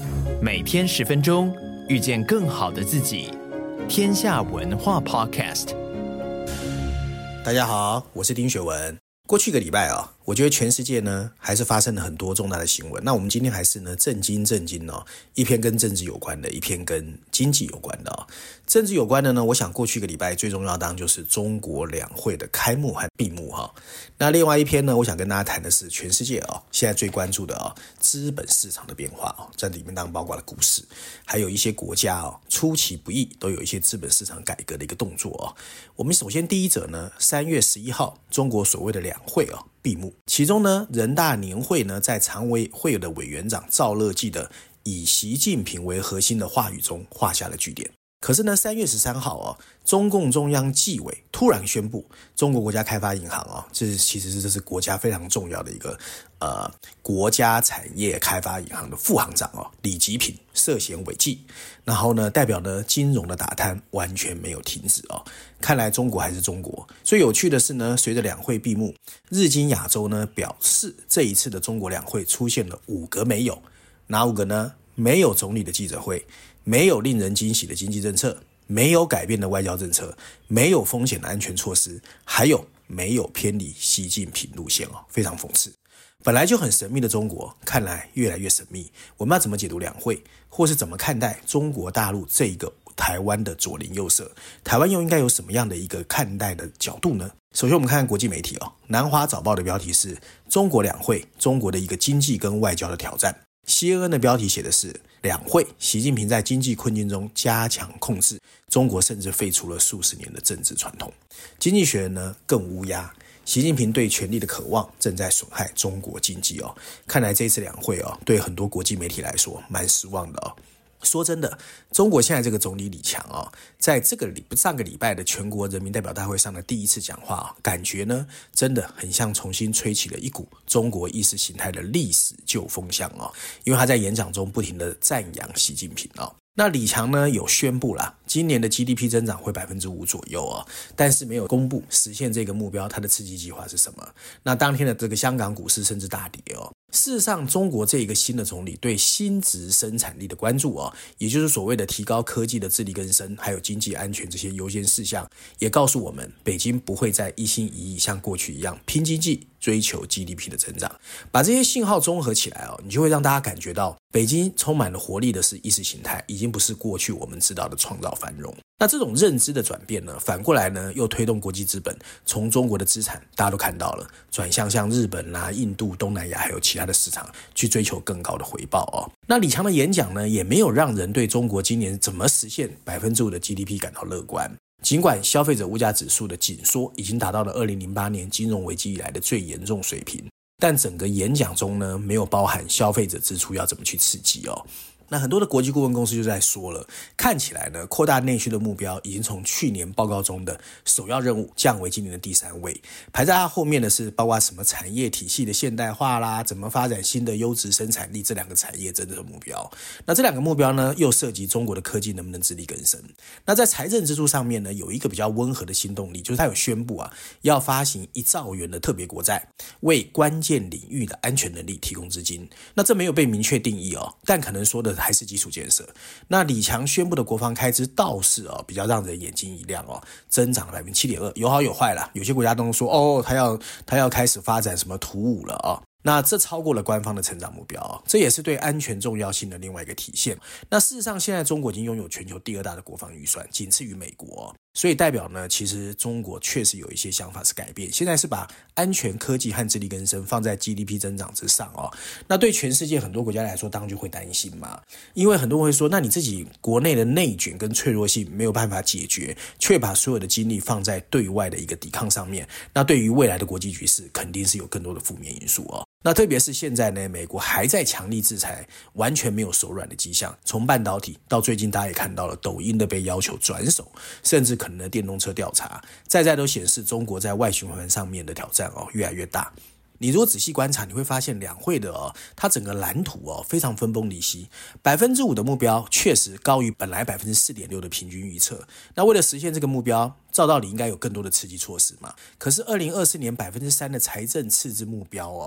每天10分钟，遇见更好的自己。天下文化 Podcast。 大家好，我是丁学文。过去一个礼拜我觉得全世界呢还是发生了很多重大的新闻。那我们今天还是呢正经一篇跟政治有关的，一篇跟经济有关的政治有关的呢，我想过去一个礼拜最重要的当然就是中国两会的开幕和闭幕那另外一篇呢，我想跟大家谈的是全世界现在最关注的资本市场的变化在里面当然包括了股市，还有一些国家出其不意都有一些资本市场改革的一个动作我们首先第一则呢，3月11号中国所谓的两会闭幕，其中呢人大年会呢在常委会的委员长赵乐际的以习近平为核心的话语中画下了句点。可是呢3月13号中共中央纪委突然宣布，中国国家开发银行这是国家非常重要的一个国家产业开发银行的副行长李吉平涉嫌违纪，然后呢代表呢金融的打贪完全没有停止看来中国还是中国。最有趣的是呢，随着两会闭幕，日经亚洲呢表示这一次的中国两会出现了5个没有。哪5个呢？没有总理的记者会，没有令人惊喜的经济政策，没有改变的外交政策，没有风险的安全措施，还有没有偏离习近平路线非常讽刺。本来就很神秘的中国，看来越来越神秘。我们要怎么解读两会，或是怎么看待中国大陆这一个台湾的左邻右舍？台湾又应该有什么样的一个看待的角度呢？首先我们看看国际媒体南华早报的标题是中国两会，中国的一个经济跟外交的挑战。CNN 的标题写的是两会，习近平在经济困境中加强控制，中国甚至废除了数十年的政治传统。经济学人呢更乌鸦，习近平对权力的渴望正在损害中国经济看来这次两会对很多国际媒体来说蛮失望的说真的，中国现在这个总理李强在上个礼拜的全国人民代表大会上的第一次讲话感觉呢真的很像重新吹起了一股中国意识形态的历史旧风向因为他在演讲中不停的赞扬习近平那李强呢有宣布啦，今年的 GDP 增长会 5% 左右但是没有公布实现这个目标他的刺激计划是什么。那当天的这个香港股市甚至大跌事实上，中国这一个新的总理对新质生产力的关注也就是所谓的提高科技的自力更生，还有经济安全这些优先事项，也告诉我们，北京不会再一心一意像过去一样拼经济，追求 GDP 的增长。把这些信号综合起来你就会让大家感觉到，北京充满了活力的是意识形态，已经不是过去我们知道的创造繁荣。那这种认知的转变呢，反过来呢，又推动国际资本从中国的资产，大家都看到了，转向像日本印度、东南亚还有其他的市场去追求更高的回报那李强的演讲呢，也没有让人对中国今年怎么实现 5% 的 GDP 感到乐观。尽管消费者物价指数的紧缩已经达到了2008年金融危机以来的最严重水平，但整个演讲中呢，没有包含消费者支出要怎么去刺激那很多的国际顾问公司就在说了，看起来呢，扩大内需的目标已经从去年报告中的首要任务降为今年的第3位，排在它后面的是包括什么产业体系的现代化啦，怎么发展新的优质生产力这2个产业真正的目标。那这2个目标呢，又涉及中国的科技能不能自力更生。那在财政支出上面呢，有一个比较温和的新动力，就是它有宣布要发行1兆元的特别国债，为关键领域的安全能力提供资金。那这没有被明确定义但可能说的还是基础建设。那李强宣布的国防开支倒是比较让人眼睛一亮增长了 7.2%， 有好有坏啦。有些国家都说他要开始发展什么图武了那这超过了官方的成长目标这也是对安全重要性的另外一个体现。那事实上现在中国已经拥有全球第2大的国防预算，仅次于美国所以代表呢，其实中国确实有一些想法是改变，现在是把安全科技和自力更生放在 GDP 增长之上那对全世界很多国家来说当然就会担心嘛，因为很多人会说，那你自己国内的内卷跟脆弱性没有办法解决，却把所有的精力放在对外的一个抵抗上面，那对于未来的国际局势肯定是有更多的负面因素那特别是现在呢，美国还在强力制裁，完全没有手软的迹象。从半导体到最近大家也看到了抖音的被要求转手，甚至可能的电动车调查，在都显示中国在外循环上面的挑战越来越大。你如果仔细观察，你会发现两会的它整个蓝图非常分崩离析。5%的目标确实高于本来 4.6% 的平均预测。那为了实现这个目标，照道理应该有更多的刺激措施嘛。可是2024年 3% 的财政赤字目标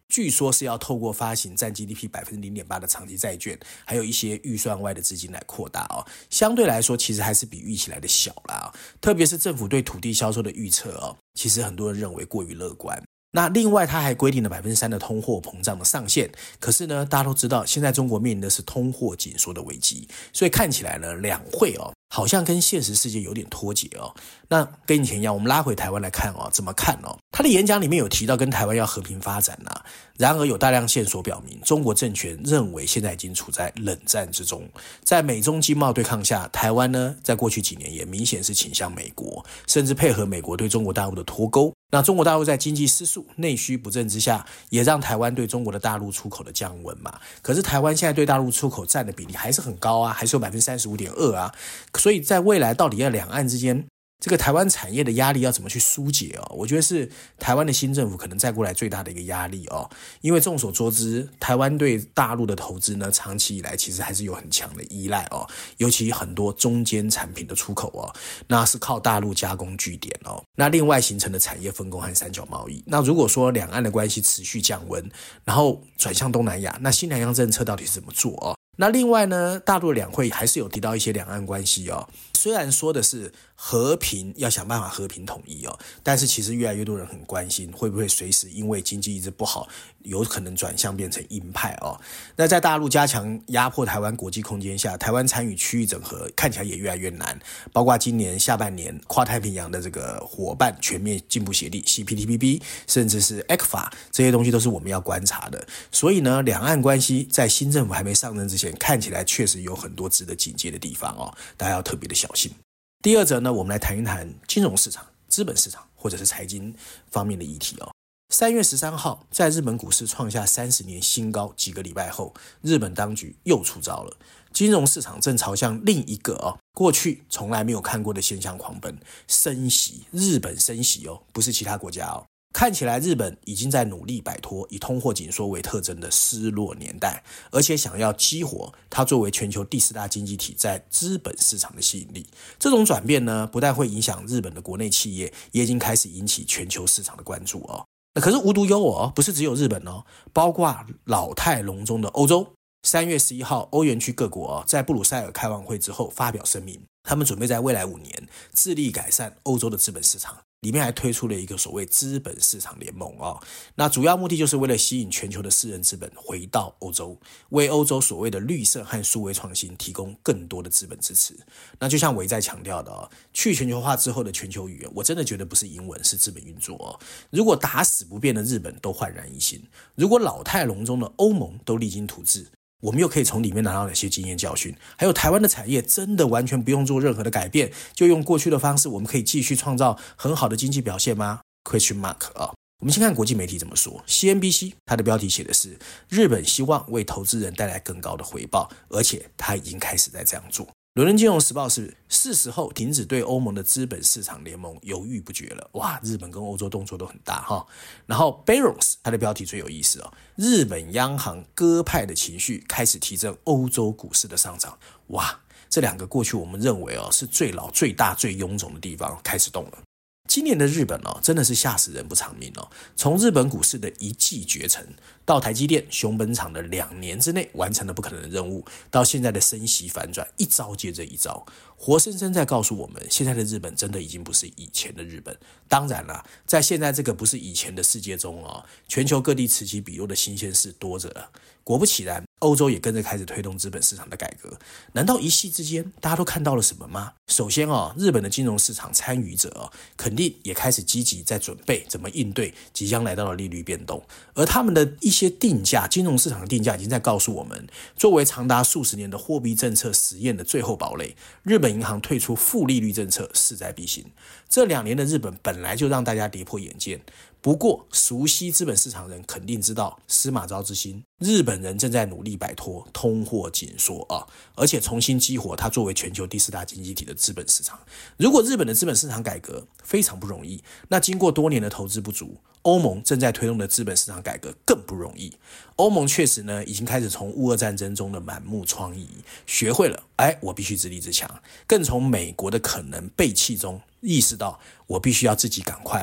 据说是要透过发行占 GDP 0.8% 的长期债券，还有一些预算外的资金来扩大哦。相对来说，其实还是比预期来的小啦。特别是政府对土地销售的预测哦，其实很多人认为过于乐观。那另外，它还规定了 3% 的通货膨胀的上限。可是呢，大家都知道，现在中国面临的是通货紧缩的危机，所以看起来呢，两会哦，好像跟现实世界有点脱节哦。那跟以前一样，我们拉回台湾来看哦，怎么看哦？他的演讲里面有提到跟台湾要和平发展啊，然而有大量线索表明，中国政权认为现在已经处在冷战之中。在美中经贸对抗下，台湾呢，在过去几年也明显是倾向美国，甚至配合美国对中国大陆的脱钩。那中国大陆在经济失速、内需不振之下，也让台湾对中国的大陆出口的降温嘛。可是台湾现在对大陆出口占的比例还是很高啊，还是有 35.2% 啊。所以在未来到底要两岸之间这个台湾产业的压力要怎么去疏解哦？我觉得是台湾的新政府可能再过来最大的一个压力哦。因为众所周知，台湾对大陆的投资呢，长期以来其实还是有很强的依赖哦，尤其很多中间产品的出口哦，那是靠大陆加工据点哦。那另外形成的产业分工和三角贸易。那如果说两岸的关系持续降温，然后转向东南亚，那新两样政策到底是怎么做哦？那另外呢，大陆的两会还是有提到一些两岸关系哦，虽然说的是和平，要想办法和平统一哦，但是其实越来越多人很关心，会不会随时因为经济一直不好，有可能转向变成鹰派哦。那在大陆加强压迫台湾国际空间下，台湾参与区域整合看起来也越来越难，包括今年下半年跨太平洋的这个伙伴全面进步协定 CPTPP， 甚至是 ECFA， 这些东西都是我们要观察的。所以呢，两岸关系在新政府还没上任之前，看起来确实有很多值得警戒的地方哦，大家要特别的小心。第二则呢，我们来谈一谈金融市场、资本市场或者是财经方面的议题哦。3月13号，在日本股市创下30年新高几个礼拜后，日本当局又出招了，金融市场正朝向另一个过去从来没有看过的现象狂奔，升息。日本升息哦，不是其他国家哦。看起来日本已经在努力摆脱以通货紧缩为特征的失落年代，而且想要激活它作为全球第4大经济体在资本市场的吸引力。这种转变呢，不但会影响日本的国内企业，也已经开始引起全球市场的关注哦。那可是无独有偶，不是只有日本哦，包括老态龙钟的欧洲。3月11号，欧元区各国在布鲁塞尔开完会之后发表声明，他们准备在未来5年致力改善欧洲的资本市场。里面还推出了一个所谓资本市场联盟哦，那主要目的就是为了吸引全球的私人资本回到欧洲，为欧洲所谓的绿色和数位创新提供更多的资本支持。那就像我一再强调的哦，去全球化之后的全球语言，我真的觉得不是英文，是资本运作哦。如果打死不变的日本都焕然一新，如果老态龙钟的欧盟都励精图治，我们又可以从里面拿到哪些经验教训？还有台湾的产业真的完全不用做任何的改变，就用过去的方式，我们可以继续创造很好的经济表现吗？ Question mark 啊！我们先看国际媒体怎么说。CNBC 它的标题写的是日本希望为投资人带来更高的回报，而且它已经开始在这样做。伦敦金融时报是时候停止对欧盟的资本市场联盟犹豫不决了。哇，日本跟欧洲动作都很大哈。然后 Barron's 它的标题最有意思哦，日本央行鸽派的情绪开始提振欧洲股市的上涨。哇，这两个过去我们认为是最老、最大、最臃肿的地方开始动了。今年的日本真的是吓死人不偿命哦！从日本股市的一骑绝尘，到台积电熊本厂的2年之内完成了不可能的任务，到现在的升息反转，一招接着一招，活生生在告诉我们，现在的日本真的已经不是以前的日本。当然啦，在现在这个不是以前的世界中全球各地此起彼落的新鲜事多着了。果不其然，欧洲也跟着开始推动资本市场的改革。难道一夕之间大家都看到了什么吗？首先日本的金融市场参与者肯定也开始积极在准备怎么应对即将来到的利率变动，而他们的一些定价，金融市场的定价已经在告诉我们，作为长达数十年的货币政策实验的最后堡垒，日本银行退出负利率政策势在必行。这2年的日本本来就让大家跌破眼镜，不过熟悉资本市场人肯定知道司马昭之心，日本人正在努力摆脱通货紧缩而且重新激活它作为全球第4大经济体的资本市场。如果日本的资本市场改革非常不容易，那经过多年的投资不足，欧盟正在推动的资本市场改革更不容易。欧盟确实已经开始从乌俄战争中的满目疮痍学会了我必须自立自强，更从美国的可能背弃中意识到我必须要自己赶快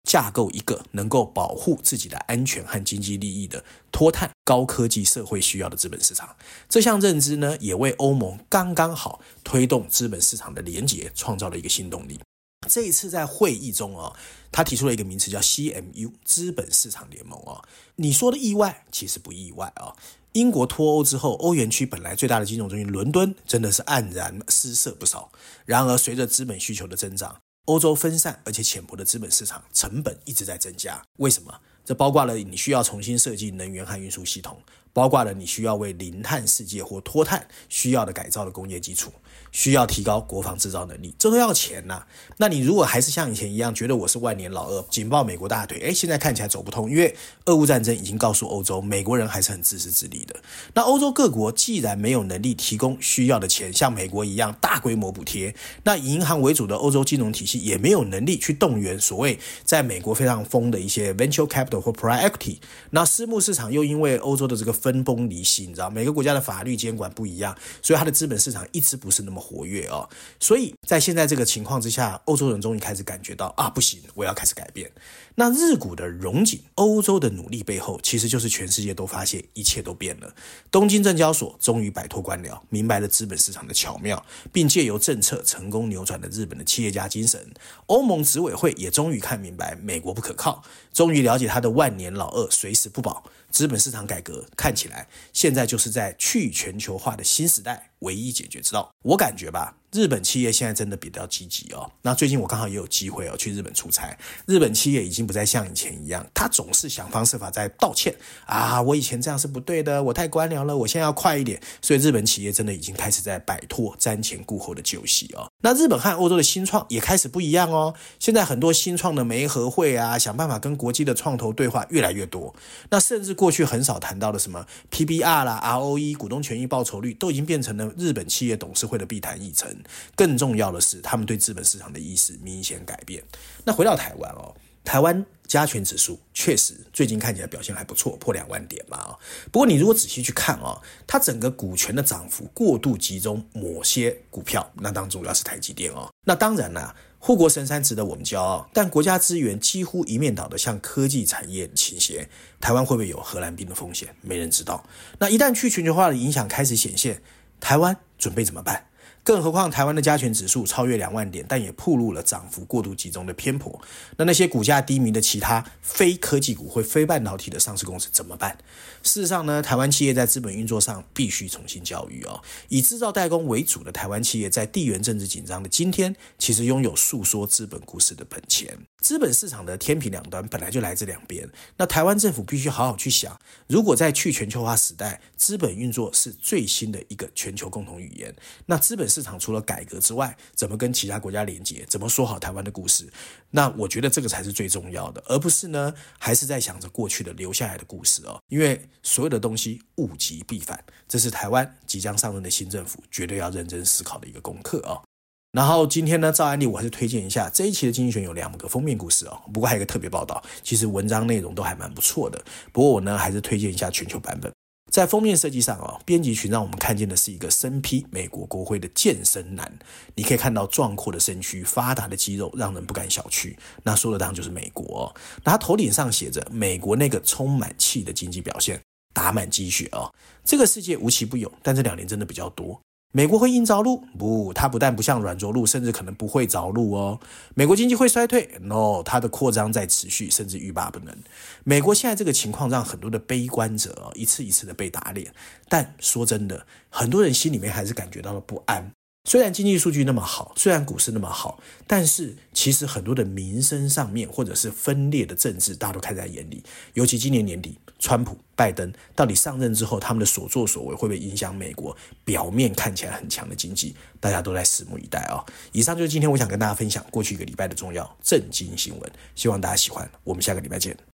架构一个能够保护自己的安全和经济利益的脱碳高科技社会需要的资本市场。这项认知呢，也为欧盟刚刚好推动资本市场的连结创造了一个新动力。这一次在会议中他提出了一个名词叫 CMU 资本市场联盟你说的意外其实不意外英国脱欧之后，欧元区本来最大的金融中心伦敦真的是黯然失色不少。然而随着资本需求的增长，欧洲分散而且浅薄的资本市场成本一直在增加。为什么？这包括了你需要重新设计能源和运输系统，包括了你需要为零碳世界或脱碳需要的改造的工业基础，需要提高国防制造能力，这都要钱那你如果还是像以前一样觉得我是万年老二，紧抱美国大腿，现在看起来走不通，因为俄乌战争已经告诉欧洲，美国人还是很自私自利的。那欧洲各国既然没有能力提供需要的钱，像美国一样大规模补贴，那以银行为主的欧洲金融体系也没有能力去动员所谓在美国非常疯的一些 venture capital 或 private equity。那私募市场又因为欧洲的这个分崩离析，你知道每个国家的法律监管不一样，所以它的资本市场一直不是那么活跃所以在现在这个情况之下，欧洲人终于开始感觉到不行，我要开始改变。那日股的荣景，欧洲的努力背后，其实就是全世界都发现一切都变了。东京证交所终于摆脱官僚，明白了资本市场的巧妙，并借由政策成功扭转了日本的企业家精神。欧盟执委会也终于看明白美国不可靠，终于了解他的万年老二随时不保。资本市场改革看起来现在就是在去全球化的新时代唯一解决之道。我感觉吧，日本企业现在真的比较积极那最近我刚好也有机会去日本出差，日本企业已经不再像以前一样，他总是想方设法在道歉我以前这样是不对的，我太官僚了，我现在要快一点。所以日本企业真的已经开始在摆脱瞻前顾后的旧习那日本和欧洲的新创也开始不一样现在很多新创的媒合会想办法跟国际的创投对话越来越多。那甚至过去很少谈到的什么 PBR 啦 ROE 股东权益报酬率都已经变成了日本企业董事会的必谈议程。更重要的是，他们对资本市场的意识明显改变。那回到台湾台湾加权指数确实最近看起来表现还不错，破2万点嘛不过你如果仔细去看它整个股权的涨幅过度集中某些股票，那当然主要是台积电那当然啦，护国神山值得我们骄傲，但国家资源几乎一面倒的向科技产业倾斜，台湾会不会有荷兰病的风险？没人知道。那一旦去全球化的影响开始显现，台湾准备怎么办？更何况台湾的加权指数超越2万点，但也暴露了涨幅过度集中的偏颇。那些股价低迷的其他非科技股或非半导体的上市公司怎么办？事实上呢，台湾企业在资本运作上必须重新教育以制造代工为主的台湾企业在地缘政治紧张的今天，其实拥有诉说资本故事的本钱。资本市场的天平两端本来就来自两边，那台湾政府必须好好去想，如果在去全球化时代，资本运作是最新的一个全球共同语言，那资本市场除了改革之外，怎么跟其他国家连接，怎么说好台湾的故事，那我觉得这个才是最重要的，而不是呢还是在想着过去的留下来的故事因为所有的东西物极必反，这是台湾即将上任的新政府绝对要认真思考的一个功课然后今天呢，照案例我还是推荐一下这一期的经济学有2个封面故事不过还有一个特别报道，其实文章内容都还蛮不错的，不过我呢还是推荐一下全球版本。在封面设计上编辑群让我们看见的是一个身披美国国徽的健身男，你可以看到壮阔的身躯、发达的肌肉，让人不敢小觑。那说的当然就是美国那他头顶上写着美国那个充满气的经济表现，打满鸡血这个世界无奇不有，但这2年真的比较多。美国会硬着陆？不，它不但不像软着陆，甚至可能不会着陆美国经济会衰退？ No， 它的扩张在持续，甚至欲罢不能。美国现在这个情况让很多的悲观者一次一次的被打脸，但说真的，很多人心里面还是感觉到了不安。虽然经济数据那么好，虽然股市那么好，但是其实很多的民生上面或者是分裂的政治大家都看在眼里，尤其今年年底川普拜登到底上任之后，他们的所作所为会不会影响美国表面看起来很强的经济，大家都在拭目以待以上就是今天我想跟大家分享过去1个礼拜的重要震惊新闻，希望大家喜欢，我们下个礼拜见。